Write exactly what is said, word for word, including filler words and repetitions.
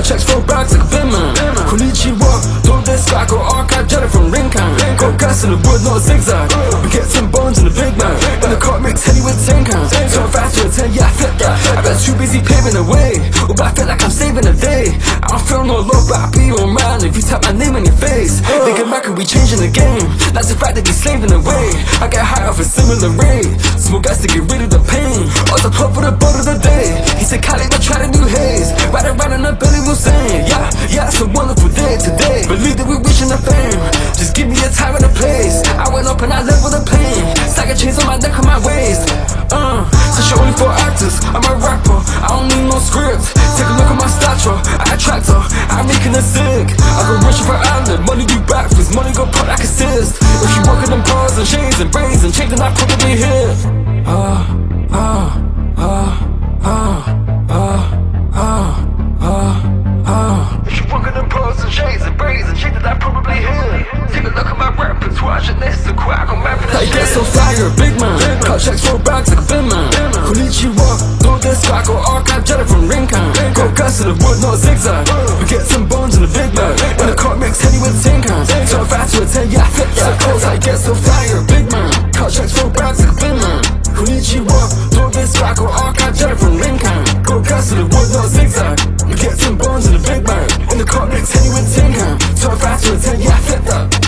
checks for bags like a bin man. Konnichiwa, don't this guy go archive jetted from Rinkan. Got gas in the wood, not a zigzag. We get some bones in the big man. And the car makes heady with ten cans. So I'm fast to a ten, yeah, I fit that. I got too busy paving the way. Oh, but I feel like I'm saving the day. I don't feel no love, but I be your man if you tap my name in your face. Thinking back and we changing the game. That's the fact that he's slaving away. I get high off a similar rate. Smoke gas to get rid of the pain. On the top for the butt of the day. He said, Khaled, I try to new haze. Right around in the belly was saying, yeah, yeah, it's a wonderful day today. Believe that we're reaching the fame. Just give me a time and a place. I went up and I left with the pain. Stack of chains on my neck, on my waist. Uh, such only for actors. I'm a rapper, I don't need no script. Take a look at my stature, I attract her. I'm making her sick. I go rich for island, money do backwards, money go pop like assist. If you working them bars and chains and braids and chains, then I probably hit. Ah, ah, ah, ah, ah, ah, ah, ah. If you working them bars and chains and braids and chains, then I probably hit. Take a look at my repertoire, Jeunesse de quoi, I'm rapping that shit. I get so fire, big man. Cut checks for bags like a bin man. Konnichiwa, don't this guy go archive jetted from Rinkan. Got gas in the wood, not a zigzag. We get some bones in the big bag. And the car makes heady with tin cans. So I'm fast to a ten, yeah, I fit that. Cause I get so fire, big man. Cut checks for bags like a bin man. Konnichiwa, don't this guy go archive jetted from Rinkan. Got gas in the wood, not a zigzag. We get some bones in the big bag. And the car makes heady with tin cans. So I'm fast to a ten, yeah, I fit that.